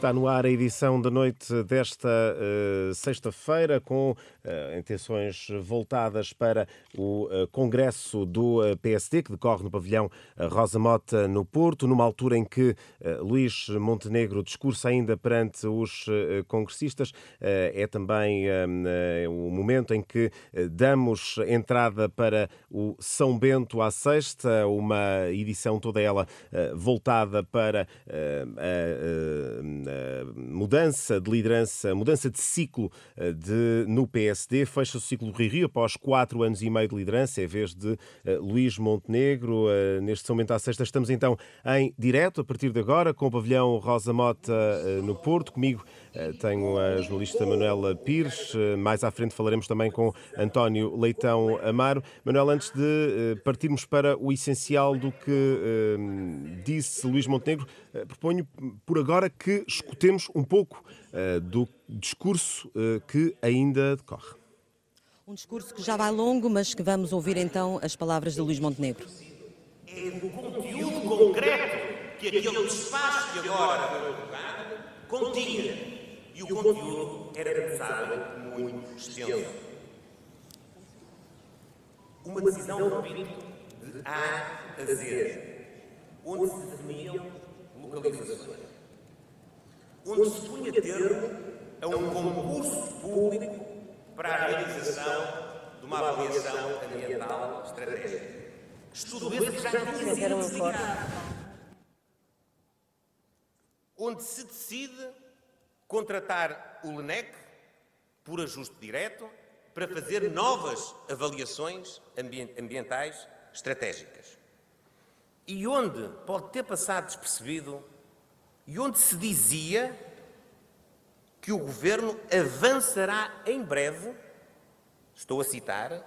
Está no ar a edição da noite desta sexta-feira, com intenções voltadas para o Congresso do PSD, que decorre no pavilhão Rosa Mota, no Porto, numa altura em que Luís Montenegro discursa ainda perante os congressistas. É também o momento em que damos entrada para o São Bento à Sexta, uma edição toda ela voltada para mudança de liderança, mudança de ciclo no PSD. Fecha-se o ciclo do Rui Rio após 4 anos e meio de liderança, em vez de Luís Montenegro. Neste São Bento à Sexta estamos então em direto, a partir de agora, com o pavilhão Rosa Mota no Porto. Comigo tenho a jornalista Manuela Pires. Mais à frente falaremos também com António Leitão Amaro. Manuela, antes de partirmos para o essencial do que disse Luís Montenegro, proponho por agora que escutemos um pouco do discurso que ainda decorre. Um discurso que já vai longo, mas que vamos ouvir então as palavras de Luís Montenegro. É o conteúdo concreto que aquele despacho que agora foi colocado continha. E o conteúdo era pensado muito extenso. Uma decisão, repito, de A a Z, onde se definiam localizações, onde se punha termo a um concurso público para a realização de uma avaliação ambiental estratégica. Estudo esse que já tinha sido decidido. Onde se decide contratar o LNEC por ajuste direto para fazer novas avaliações ambientais estratégicas. E onde pode ter passado despercebido, e onde se dizia que o Governo avançará em breve, estou a citar,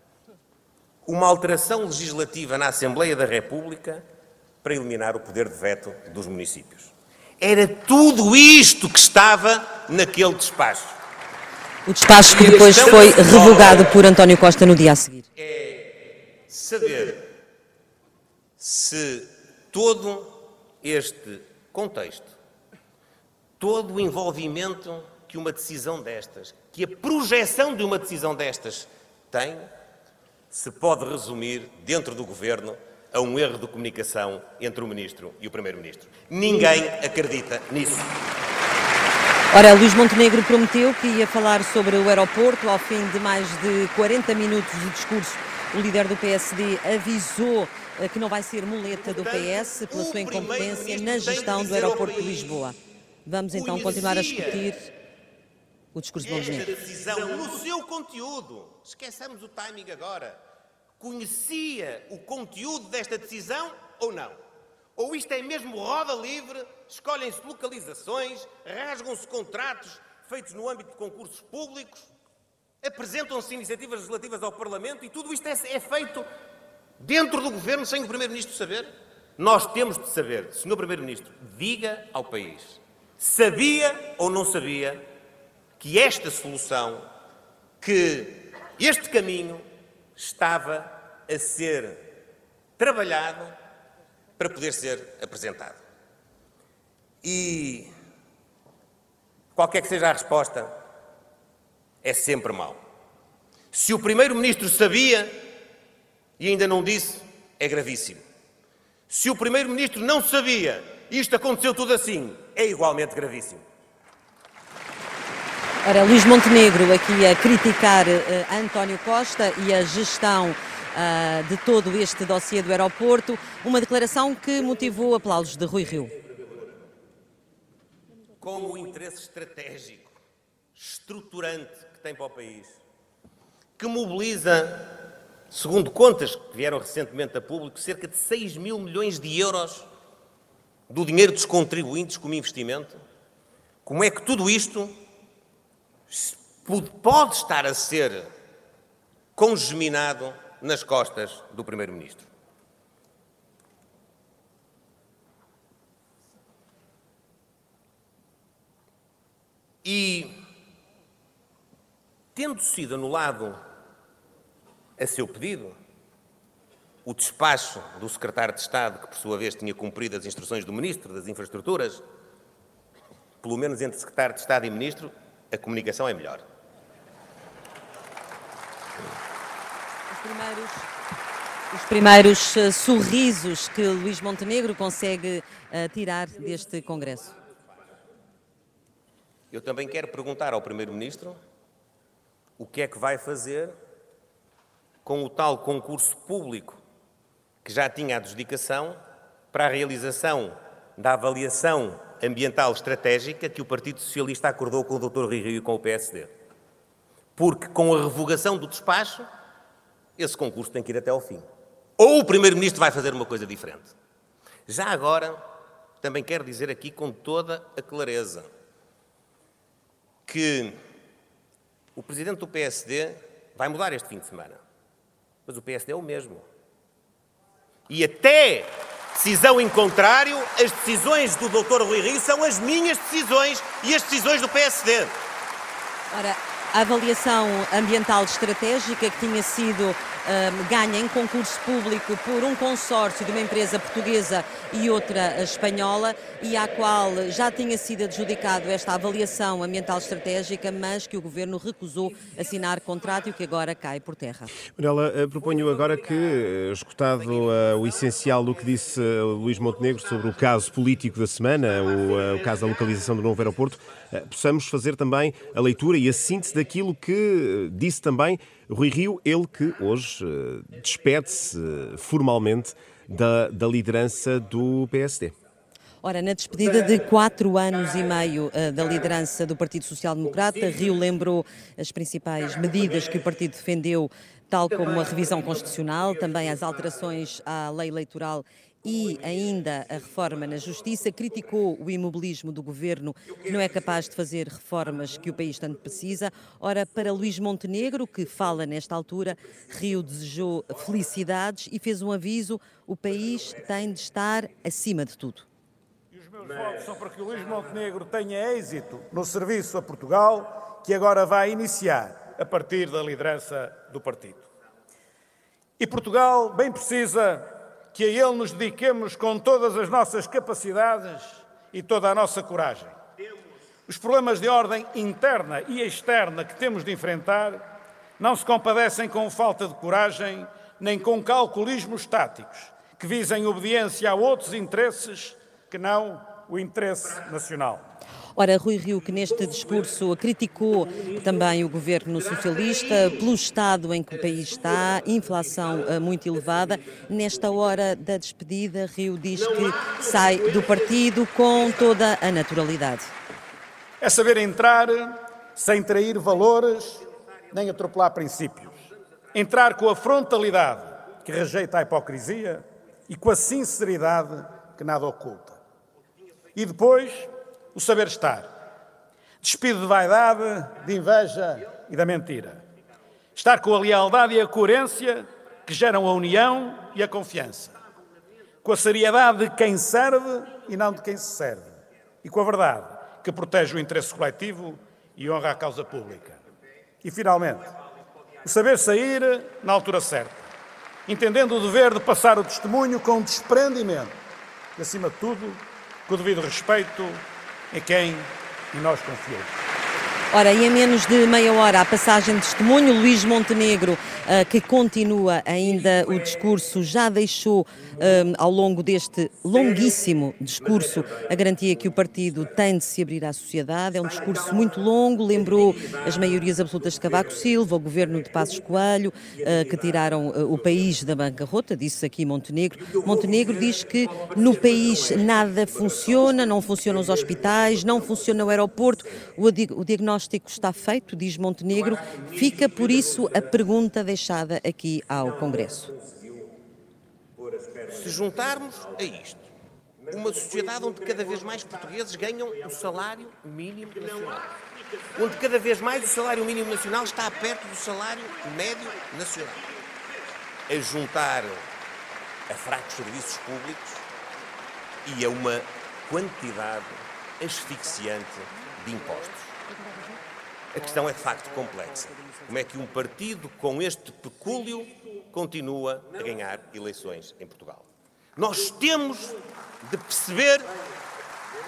uma alteração legislativa na Assembleia da República para eliminar o poder de veto dos municípios. Era tudo isto que estava naquele despacho. O despacho que depois foi revogado por António Costa no dia a seguir. É saber se todo este contexto, todo o envolvimento que uma decisão destas, que a projeção de uma decisão destas tem, se pode resumir dentro do Governo a um erro de comunicação entre o Ministro e o Primeiro-Ministro. Ninguém acredita nisso. Ora, Luís Montenegro prometeu que ia falar sobre o aeroporto. Ao fim de mais de 40 minutos de discurso, o líder do PSD avisou que não vai ser muleta do PS pela sua incompetência na gestão do aeroporto de Lisboa. Vamos então continuar a discutir o discurso de Montenegro. Esta decisão, no seu conteúdo, esqueçamos o timing agora, conhecia o conteúdo desta decisão ou não? Ou isto é mesmo roda livre, escolhem-se localizações, rasgam-se contratos feitos no âmbito de concursos públicos, apresentam-se iniciativas legislativas ao Parlamento e tudo isto é feito dentro do Governo sem o Primeiro-Ministro saber? Nós temos de saber, Sr. Primeiro-Ministro, diga ao país, sabia ou não sabia que esta solução, que este caminho estava a ser trabalhado para poder ser apresentado. E qualquer que seja a resposta, é sempre mau. Se o Primeiro-Ministro sabia e ainda não disse, é gravíssimo. Se o Primeiro-Ministro não sabia e isto aconteceu tudo assim, é igualmente gravíssimo. Ora, Luís Montenegro aqui a criticar António Costa e a gestão de todo este dossiê do aeroporto, uma declaração que motivou aplausos de Rui Rio. Com o interesse estratégico, estruturante que tem para o país, que mobiliza, segundo contas que vieram recentemente a público, cerca de 6 mil milhões de euros do dinheiro dos contribuintes como investimento, como é que tudo isto pode estar a ser congeminado nas costas do Primeiro-Ministro? E, tendo sido anulado a seu pedido, o despacho do Secretário de Estado, que por sua vez tinha cumprido as instruções do Ministro das Infraestruturas, pelo menos entre secretário de Estado e ministro, a comunicação é melhor. Os primeiros sorrisos que Luís Montenegro consegue tirar deste Congresso. Eu também quero perguntar ao Primeiro-Ministro o que é que vai fazer com o tal concurso público que já tinha adjudicação para a realização da avaliação ambiental estratégica que o Partido Socialista acordou com o Dr. Rui Rio e com o PSD. Porque, com a revogação do despacho, esse concurso tem que ir até ao fim. Ou o Primeiro-Ministro vai fazer uma coisa diferente. Já agora, também quero dizer aqui com toda a clareza que o Presidente do PSD vai mudar este fim de semana. Mas o PSD é o mesmo. E até decisão em contrário, as decisões do Dr. Rui Rio são as minhas decisões e as decisões do PSD. Ora, a avaliação ambiental estratégica que tinha sido ganha em concurso público por um consórcio de uma empresa portuguesa e outra espanhola e à qual já tinha sido adjudicado esta avaliação ambiental estratégica, mas que o Governo recusou assinar contrato e que agora cai por terra. Manuela, proponho agora que, escutado o essencial do que disse Luís Montenegro sobre o caso político da semana, o caso da localização do novo aeroporto, possamos fazer também a leitura e a síntese daquilo que disse também Rui Rio, ele que hoje despede-se formalmente da liderança do PSD. Ora, na despedida de 4 anos e meio da liderança do Partido Social Democrata, Rio lembrou as principais medidas que o partido defendeu, tal como a revisão constitucional, também as alterações à lei eleitoral e ainda a reforma na Justiça. Criticou o imobilismo do Governo, que não é capaz de fazer reformas que o país tanto precisa. Ora, para Luís Montenegro, que fala nesta altura, Rio desejou felicidades e fez um aviso: o país tem de estar acima de tudo. E os meus votos são para que o Luís Montenegro tenha êxito no serviço a Portugal, que agora vai iniciar a partir da liderança do partido. E Portugal bem precisa que a ele nos dediquemos com todas as nossas capacidades e toda a nossa coragem. Os problemas de ordem interna e externa que temos de enfrentar não se compadecem com falta de coragem nem com calculismos táticos que visem obediência a outros interesses que não o interesse nacional. Ora, Rui Rio, que neste discurso criticou também o governo socialista pelo estado em que o país está, inflação muito elevada. Nesta hora da despedida, Rio diz que sai do partido com toda a naturalidade. É saber entrar sem trair valores nem atropelar princípios. Entrar com a frontalidade que rejeita a hipocrisia e com a sinceridade que nada oculta. E depois, o saber estar, despido de vaidade, de inveja e da mentira. Estar com a lealdade e a coerência que geram a união e a confiança. Com a seriedade de quem serve e não de quem se serve. E com a verdade que protege o interesse coletivo e honra a causa pública. E, finalmente, o saber sair na altura certa, entendendo o dever de passar o testemunho com desprendimento e, acima de tudo, com o devido respeito em quem em nós confiamos. Ora, e em menos de meia hora a passagem de testemunho, Luís Montenegro, que continua ainda o discurso, já deixou ao longo deste longuíssimo discurso a garantia que o partido tem de se abrir à sociedade. É um discurso muito longo, lembrou as maiorias absolutas de Cavaco Silva, o governo de Passos Coelho, que tiraram o país da bancarrota, disse aqui Montenegro. Montenegro diz que no país nada funciona, não funcionam os hospitais, não funciona o aeroporto, o diagnóstico está feito, diz Montenegro. Fica, por isso, a pergunta deixada aqui ao Congresso. Se juntarmos a isto uma sociedade onde cada vez mais portugueses ganham o salário mínimo nacional, onde cada vez mais o salário mínimo nacional está perto do salário médio nacional, a juntar a fracos serviços públicos e a uma quantidade asfixiante de impostos. A questão é de facto complexa. Como é que um partido com este pecúlio continua a ganhar eleições em Portugal? Nós temos de perceber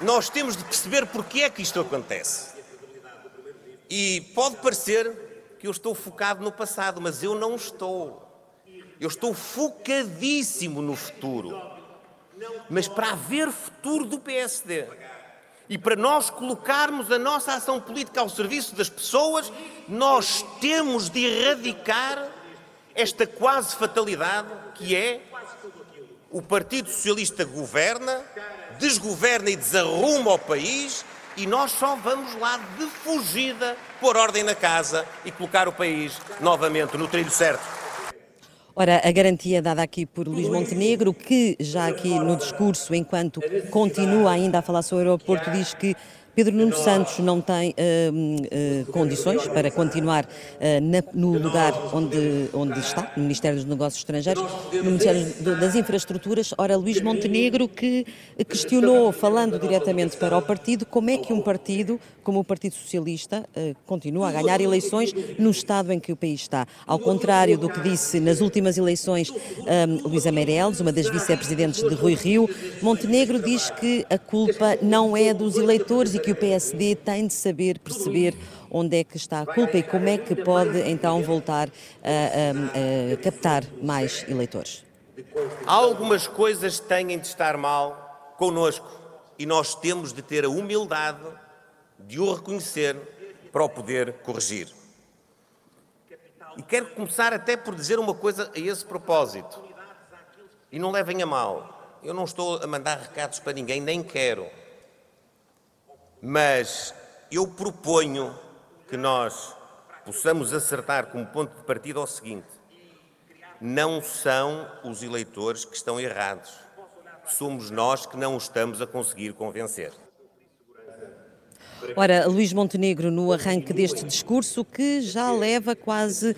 nós temos de perceber porque é que isto acontece. E pode parecer que eu estou focado no passado, mas eu não estou. Eu estou focadíssimo no futuro. Mas para haver futuro do PSD e para nós colocarmos a nossa ação política ao serviço das pessoas, nós temos de erradicar esta quase fatalidade que é o Partido Socialista governa, desgoverna e desarruma o país e nós só vamos lá de fugida pôr ordem na casa e colocar o país novamente no trilho certo. Ora, a garantia dada aqui por Luís Montenegro, que já aqui no discurso, enquanto continua ainda a falar sobre o aeroporto, diz que Pedro Nuno Santos não tem condições para continuar no lugar onde está, no Ministério dos Negócios Estrangeiros, no Ministério das Infraestruturas. Ora, Luís Montenegro que questionou, falando diretamente para o partido, como é que um partido como o Partido Socialista continua a ganhar eleições no estado em que o país está. Ao contrário do que disse nas últimas eleições Luísa Meireles, uma das vice-presidentes de Rui Rio, Montenegro diz que a culpa não é dos eleitores e que o PSD tem de saber perceber onde é que está a culpa e como é que pode então voltar a captar mais eleitores. Algumas coisas têm de estar mal connosco e nós temos de ter a humildade de o reconhecer para o poder corrigir. E quero começar até por dizer uma coisa a esse propósito. E não levem a mal. Eu não estou a mandar recados para ninguém, nem quero. Mas eu proponho que nós possamos acertar como ponto de partida ao seguinte: não são os eleitores que estão errados, somos nós que não os estamos a conseguir convencer. Ora, Luís Montenegro, no arranque deste discurso, que já leva quase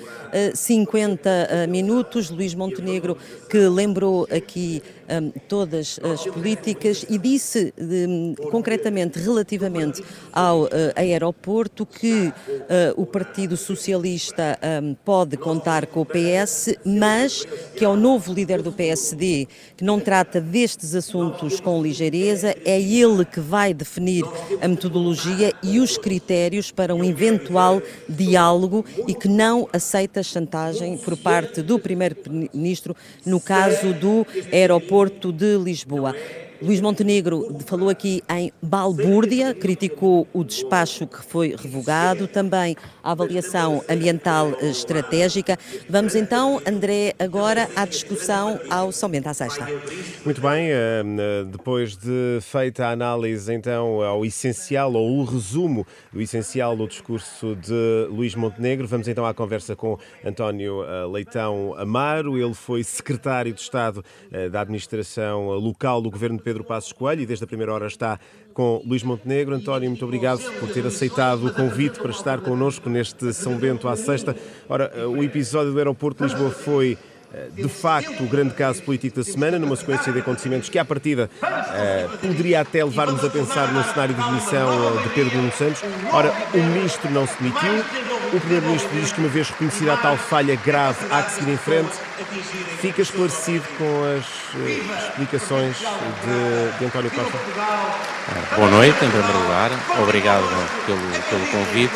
50 minutos, Luís Montenegro que lembrou aqui todas as políticas e disse concretamente, relativamente ao aeroporto, que o Partido Socialista pode contar com o PS, mas que é o novo líder do PSD que não trata destes assuntos com ligeireza, é ele que vai definir a metodologia e os critérios para um eventual diálogo e que não aceita chantagem por parte do Primeiro-Ministro no caso do aeroporto de Lisboa. Luís Montenegro falou aqui em balbúrdia, criticou o despacho que foi revogado, também a avaliação ambiental estratégica. Vamos então, André, agora à discussão ao São Bento à Sexta. Muito bem, depois de feita a análise então ao essencial, ou o resumo do essencial do discurso de Luís Montenegro, vamos então à conversa com António Leitão Amaro. Ele foi secretário de Estado da Administração Local do Governo de Pedro Passos Coelho e desde a primeira hora está com Luís Montenegro. António, muito obrigado por ter aceitado o convite para estar connosco neste São Bento à Sexta. Ora, o episódio do aeroporto de Lisboa foi de facto o grande caso político da semana, numa sequência de acontecimentos que à partida poderia até levar-nos a pensar num cenário de demissão de Pedro Nuno Santos. Ora, o Ministro não se demitiu, o Primeiro-Ministro diz que uma vez reconhecida a tal falha grave há que seguir em frente. Fica esclarecido com as explicações de António Costa? Boa noite, em primeiro lugar, obrigado pelo convite.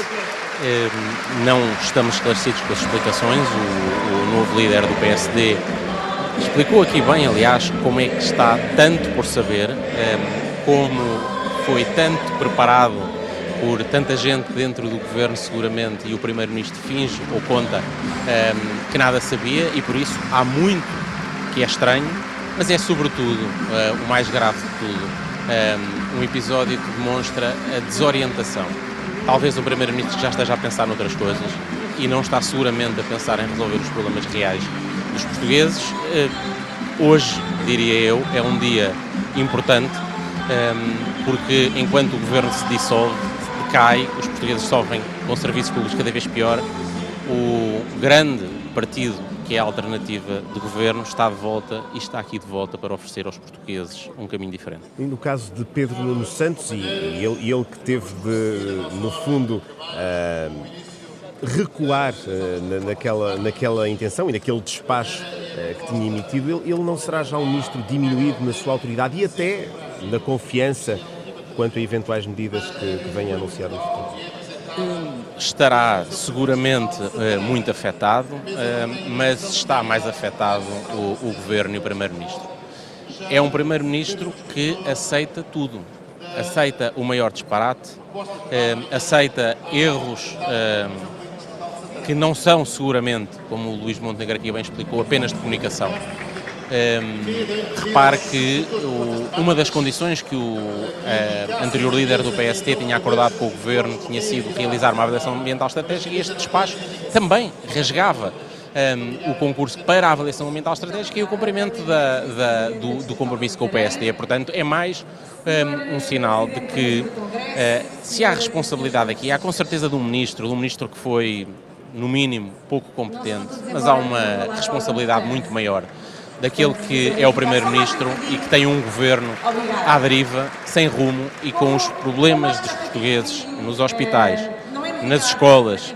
Não estamos esclarecidos com as explicações. O novo líder do PSD explicou aqui bem, aliás, como é que está tanto por saber, como foi tanto preparado por tanta gente dentro do governo, seguramente, e o Primeiro-Ministro finge ou conta que nada sabia, e por isso há muito que é estranho, mas é sobretudo o mais grave de tudo, um episódio que demonstra a desorientação. Talvez o Primeiro-Ministro já esteja a pensar noutras coisas e não está seguramente a pensar em resolver os problemas reais dos portugueses. Hoje, diria eu, é um dia importante, porque enquanto o governo se dissolve, decai, os portugueses sofrem com serviços públicos cada vez pior, o grande partido que é a alternativa de governo está de volta e está aqui de volta para oferecer aos portugueses um caminho diferente. E no caso de Pedro Nuno Santos, e ele que teve de, no fundo, recuar naquela intenção e naquele despacho que tinha emitido, ele não será já um ministro diminuído na sua autoridade e até na confiança quanto a eventuais medidas que venha a anunciar no futuro? Estará seguramente muito afetado, mas está mais afetado o Governo e o Primeiro-Ministro. É um Primeiro-Ministro que aceita tudo. Aceita o maior disparate, aceita erros que não são seguramente, como o Luís Montenegro aqui bem explicou, apenas de comunicação. Repare que uma das condições que o anterior líder do PSD tinha acordado com o Governo tinha sido realizar uma avaliação ambiental estratégica, e este despacho também rasgava o concurso para a avaliação ambiental estratégica e o cumprimento do compromisso com o PSD. Portanto, é mais um sinal de que se há responsabilidade aqui, há com certeza de um ministro que foi, no mínimo, pouco competente, mas há uma responsabilidade muito maior daquele que é o Primeiro-Ministro e que tem um governo à deriva, sem rumo e com os problemas dos portugueses nos hospitais, nas escolas,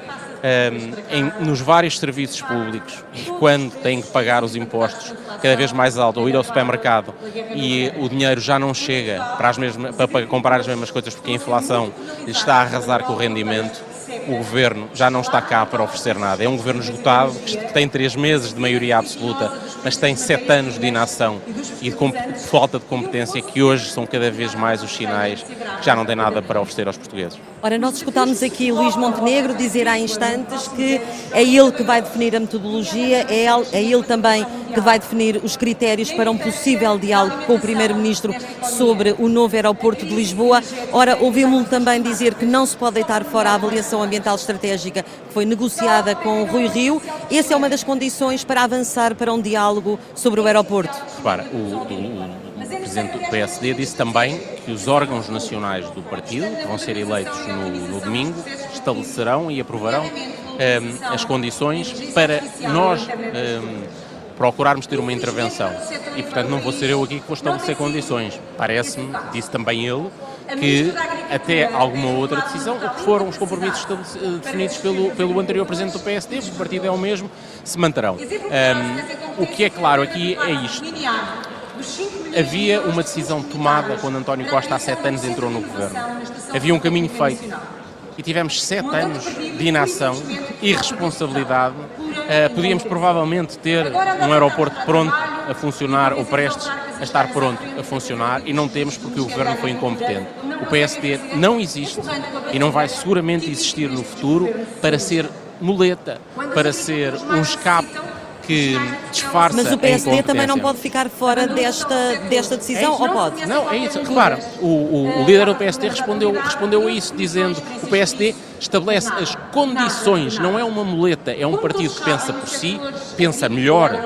nos vários serviços públicos, e quando têm que pagar os impostos cada vez mais alto ou ir ao supermercado e o dinheiro já não chega para comprar as mesmas coisas porque a inflação está a arrasar com o rendimento, o Governo já não está cá para oferecer nada. É um Governo esgotado, que tem 3 meses de maioria absoluta, mas tem 7 anos de inação e de falta de competência, que hoje são cada vez mais os sinais que já não tem nada para oferecer aos portugueses. Ora, nós escutámos aqui Luís Montenegro dizer há instantes que é ele que vai definir a metodologia, é ele também que vai definir os critérios para um possível diálogo com o Primeiro-Ministro sobre o novo aeroporto de Lisboa. Ora, ouvimos-lo também dizer que não se pode deitar fora a avaliação ambiental estratégica que foi negociada com o Rui Rio. Essa é uma das condições para avançar para um diálogo sobre o aeroporto. Repara, o Presidente do PSD disse também que os órgãos nacionais do partido, que vão ser eleitos no domingo, estabelecerão e aprovarão as condições para nós procurarmos ter uma intervenção. E, portanto, não vou ser eu aqui que vou estabelecer condições. Parece-me, disse também ele, que até alguma outra decisão, o que foram os compromissos definidos pelo anterior Presidente do PSD, o partido é o mesmo, se manterão. O que é claro aqui é isto. Havia uma decisão tomada quando António Costa há 7 anos entrou no Governo. Havia um caminho feito. E tivemos 7 anos de inação, irresponsabilidade. Podíamos provavelmente ter um aeroporto pronto a funcionar ou prestes a estar pronto a funcionar, e não temos porque o Governo foi incompetente. O PSD não existe e não vai seguramente existir no futuro para ser muleta, para ser um escape que disfarça. Mas o PSD também não pode ficar fora desta decisão, ou pode? Não, é isso. Repara, o líder do PSD respondeu a isso, dizendo que o PSD estabelece as condições, não é uma muleta, é um partido que pensa por si, pensa melhor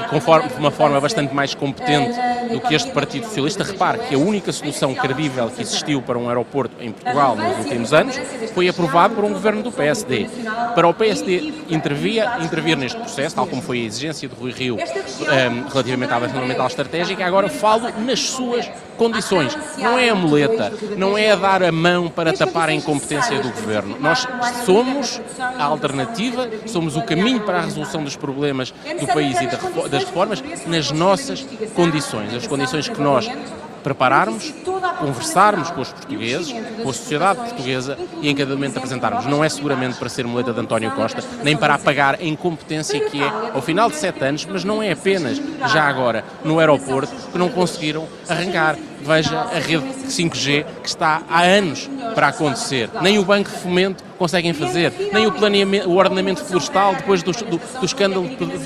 e de uma forma bastante mais competente do que este Partido Socialista. Repare que a única solução credível que existiu para um aeroporto em Portugal nos últimos anos foi aprovado por um governo do PSD. Para o PSD intervir neste processo, tal como foi a exigência de Rui Rio relativamente à avaliação ambiental estratégica, agora falo nas suas condições. Não é a muleta, não é a dar a mão para tapar a incompetência do governo. Nós somos a alternativa, somos o caminho para a resolução dos problemas do país e das reformas nas nossas condições, as condições que nós prepararmos, conversarmos com os portugueses, com a sociedade portuguesa e em cada momento apresentarmos. Não é seguramente para ser muleta de António Costa, nem para apagar a incompetência que é ao final de 7 anos, mas não é apenas já agora no aeroporto que não conseguiram arrancar. Veja a rede 5G que está há anos para acontecer. Nem o Banco de Fomento conseguem fazer, nem o ordenamento florestal depois do escândalo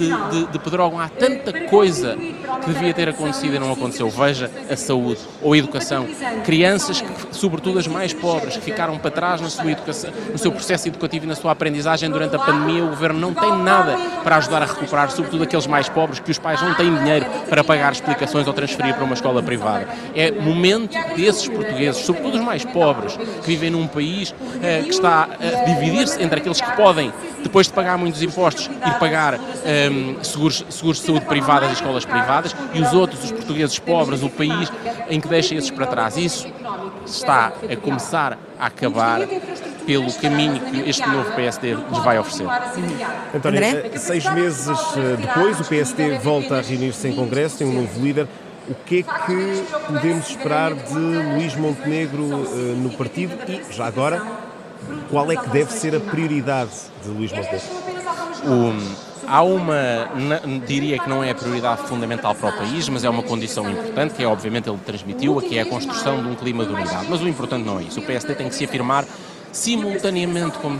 de Pedrógão. Há tanta coisa que devia ter acontecido e não aconteceu. Veja a saúde ou a educação. Crianças, sobretudo as mais pobres, que ficaram para trás na sua educação, no seu processo educativo e na sua aprendizagem durante a pandemia. O Governo não tem nada para ajudar a recuperar, sobretudo aqueles mais pobres, que os pais não têm dinheiro para pagar explicações ou transferir para uma escola privada. É momento desses portugueses, sobretudo os mais pobres, que vivem num país que está a dividir-se entre aqueles que podem, depois de pagar muitos impostos, ir pagar seguros de saúde privadas e escolas privadas, e os outros, os portugueses pobres, o país em que deixa esses para trás. Isso está a começar a acabar pelo caminho que este novo PSD lhes vai oferecer. António, 6 meses depois, o PSD volta a reunir-se em Congresso, tem um novo líder. O que é que podemos esperar de Luís Montenegro no partido e, já agora, qual é que deve ser a prioridade de Luís Montenegro? Diria que não é a prioridade fundamental para o país, mas é uma condição importante, que é obviamente ele transmitiu, que é a construção de um clima de unidade. Mas o importante não é isso. O PSD tem que se afirmar simultaneamente como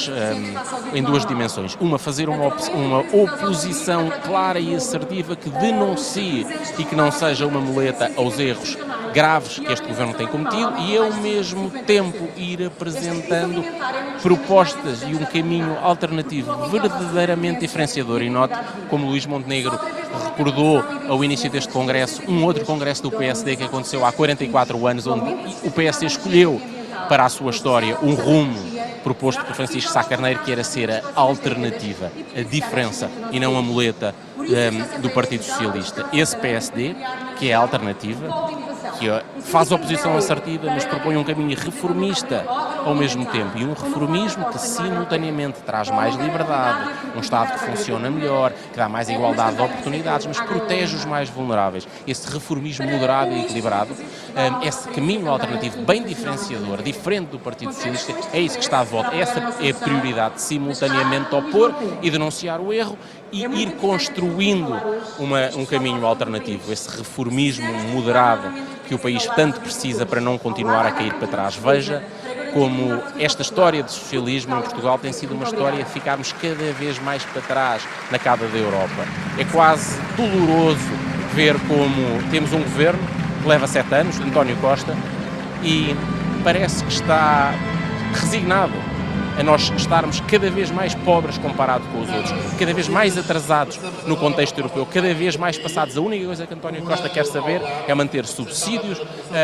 em duas dimensões. Uma, fazer uma oposição clara e assertiva que denuncie e que não seja uma muleta aos erros graves que este governo tem cometido, e ao mesmo tempo ir apresentando propostas e um caminho alternativo verdadeiramente diferenciador. E note como Luís Montenegro recordou ao início deste congresso um outro congresso do PSD que aconteceu há 44 anos, onde o PSD escolheu para a sua história um rumo proposto por Francisco Sá Carneiro, que era ser a alternativa, a diferença e não a muleta do Partido Socialista. Esse PSD, que é a alternativa, que faz oposição assertiva, mas propõe um caminho reformista ao mesmo tempo, e um reformismo que simultaneamente traz mais liberdade, um Estado que funciona melhor, que dá mais igualdade de oportunidades, mas protege os mais vulneráveis. Esse reformismo moderado e equilibrado, esse caminho alternativo bem diferenciador, diferente do Partido Socialista, é isso que está de volta. Essa é a prioridade, simultaneamente opor e denunciar o erro e ir construindo um caminho alternativo, esse reformismo moderado que o país tanto precisa para não continuar a cair para trás. Veja como esta história de socialismo em Portugal tem sido uma história de ficarmos cada vez mais para trás na cauda da Europa. É quase doloroso ver como temos um governo que leva 7 anos, António Costa, e parece que está resignado a nós estarmos cada vez mais pobres comparado com os outros, cada vez mais atrasados no contexto europeu, cada vez mais passados. A única coisa que António Costa quer saber é manter subsídios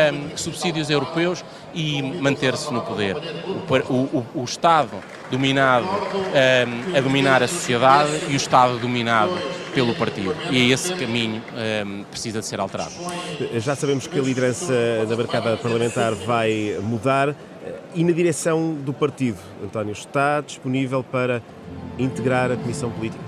europeus e manter-se no poder. O Estado dominado a dominar a sociedade e o Estado dominado pelo partido. E esse caminho precisa de ser alterado. Já sabemos que a liderança da bancada parlamentar vai mudar. E na direção do partido, António, está disponível para integrar a Comissão Política?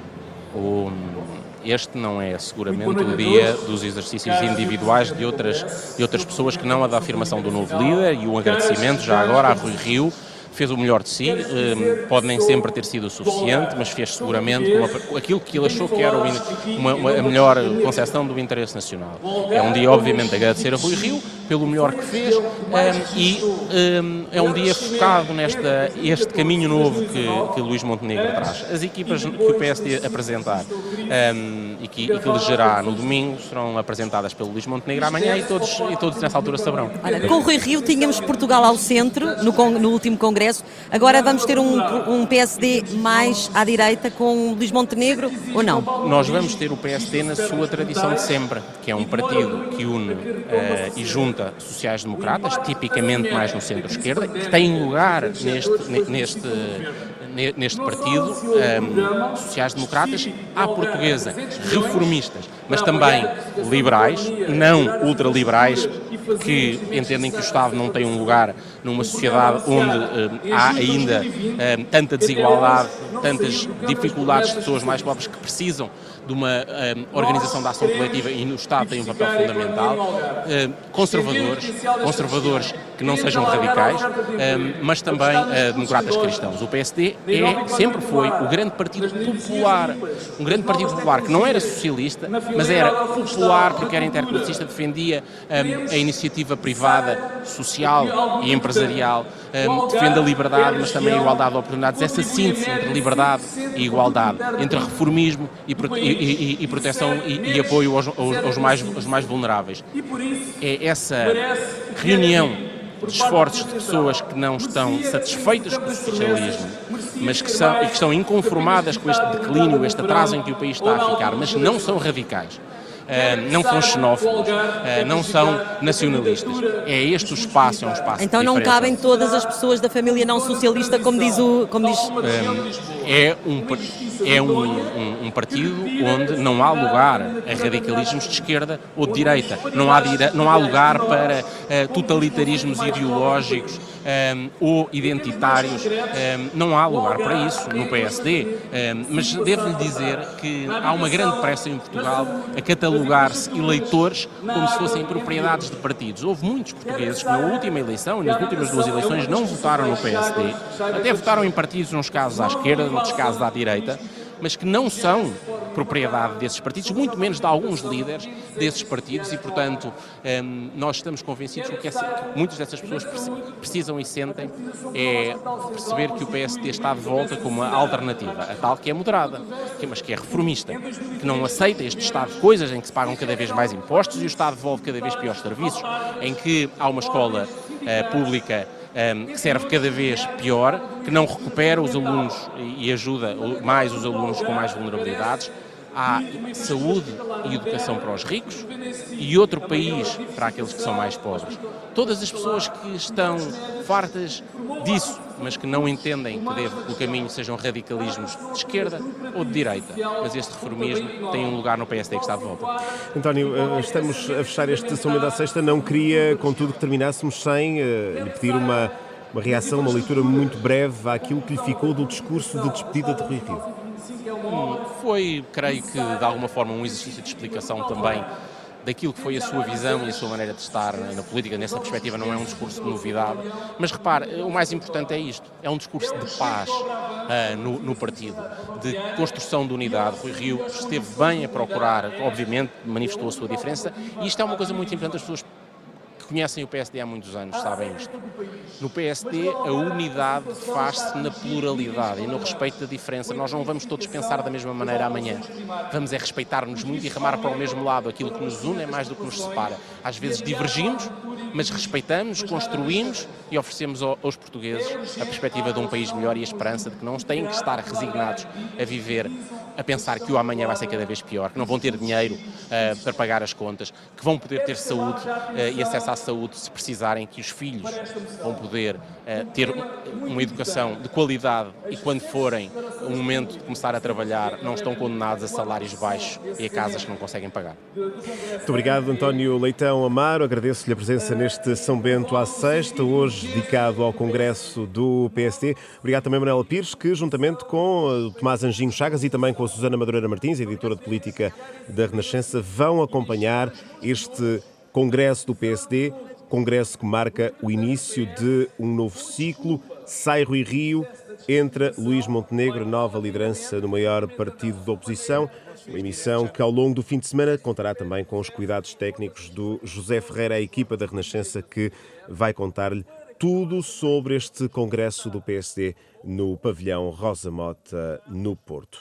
Este não é seguramente o dia dos exercícios individuais de outras pessoas que não a da afirmação do novo líder, e um agradecimento já agora a Rui Rio. Fez o melhor de si, pode nem sempre ter sido o suficiente, mas fez seguramente aquilo que ele achou que era a melhor concepção do interesse nacional. É um dia, obviamente, agradecer a Rui Rio pelo melhor que fez, e é um dia focado este caminho novo que Luís Montenegro traz. As equipas que o PSD apresentar e que elegerá no domingo serão apresentadas pelo Luís Montenegro amanhã, e todos nessa altura saberão. Olha, com o Rui Rio tínhamos Portugal ao centro no último congresso. Agora vamos ter um PSD mais à direita com Luís Montenegro, ou não? Nós vamos ter o PSD na sua tradição de sempre, que é um partido que une e junta sociais-democratas, tipicamente mais no centro-esquerda, que tem lugar neste partido, sociais-democratas à portuguesa, reformistas, mas também liberais, não ultraliberais, que entendem que o Estado não tem um lugar numa sociedade onde há ainda tanta desigualdade, tantas dificuldades de pessoas mais pobres que precisam de uma organização da ação coletiva, e no Estado tem um papel fundamental. Conservadores que não sejam radicais, mas também democratas cristãos. O PSD sempre foi o grande partido popular, um grande partido popular que não era socialista, mas era popular porque era interclassista, defendia a iniciativa privada, social e empresarial, defende a liberdade, mas também a igualdade de oportunidades, essa síntese entre liberdade e igualdade, entre reformismo e proteção e apoio aos mais vulneráveis. É essa reunião de esforços de pessoas que não estão satisfeitas com o socialismo, mas que estão inconformadas com este declínio, este atraso em que o país está a ficar, mas não são radicais. Não são xenófobos, não são nacionalistas. É este o espaço, é um espaço. Então não cabem todas as pessoas da família não socialista, como diz. É um partido onde não há lugar a radicalismos de esquerda ou de direita. Não há lugar para totalitarismos ideológicos ou identitários. Não há lugar para isso no PSD, mas devo-lhe dizer que há uma grande pressa em Portugal a catalogar-se eleitores como se fossem propriedades de partidos. Houve muitos portugueses que na última eleição e nas últimas 2 eleições não votaram no PSD, até votaram em partidos, nos casos à esquerda, noutros casos à direita, mas que não são propriedade desses partidos, muito menos de alguns líderes desses partidos, e, portanto, nós estamos convencidos que muitas dessas pessoas precisam e sentem é perceber que o PSD está de volta como uma alternativa, a tal que é moderada, mas que é reformista, que não aceita este estado de coisas em que se pagam cada vez mais impostos e o Estado devolve cada vez piores serviços, em que há uma escola pública que serve cada vez pior, que não recupera os alunos e ajuda mais os alunos com mais vulnerabilidades. Há saúde e educação para os ricos e outro país para aqueles que são mais pobres. Todas as pessoas que estão fartas disso, mas que não entendem que o caminho sejam radicalismos de esquerda ou de direita. Mas este reformismo tem um lugar no PSD que está de volta. António, estamos a fechar este São Bento à Sexta. Não queria, contudo, que terminássemos sem lhe pedir uma reação, uma leitura muito breve àquilo que lhe ficou do discurso de despedida de Rui Rio. Foi, creio que, de alguma forma, um exercício de explicação também daquilo que foi a sua visão e a sua maneira de estar na política. Nessa perspectiva não é um discurso de novidade, mas repare, o mais importante é isto, é um discurso de paz no partido, de construção de unidade. Rui Rio esteve bem a procurar, obviamente manifestou a sua diferença, e isto é uma coisa muito importante. As pessoas que conhecem o PSD há muitos anos sabem isto. No PSD, a unidade faz-se na pluralidade e no respeito da diferença. Nós não vamos todos pensar da mesma maneira amanhã. Vamos respeitar-nos muito e remar para o mesmo lado. Aquilo que nos une é mais do que nos separa. Às vezes divergimos, mas respeitamos, construímos e oferecemos aos portugueses a perspectiva de um país melhor e a esperança de que não têm que estar resignados a viver, a pensar que o amanhã vai ser cada vez pior, que não vão ter dinheiro para pagar as contas, que vão poder ter saúde e acesso à saúde se precisarem, que os filhos vão poder ter uma educação de qualidade e quando forem o momento de começar a trabalhar não estão condenados a salários baixos e a casas que não conseguem pagar. Muito obrigado, António Leitão Amaro. Agradeço-lhe a presença neste São Bento à Sexta, hoje dedicado ao Congresso do PSD. Obrigado também, Manuela Pires, que juntamente com o Tomás Anjinho Chagas e também com a Susana Madureira Martins, editora de política da Renascença, vão acompanhar este Congresso do PSD, congresso que marca o início de um novo ciclo. Sai Rui Rio, entra Luís Montenegro, nova liderança no maior partido da oposição. Uma emissão que ao longo do fim de semana contará também com os cuidados técnicos do José Ferreira, a equipa da Renascença, que vai contar-lhe tudo sobre este congresso do PSD no pavilhão Rosa Mota, no Porto.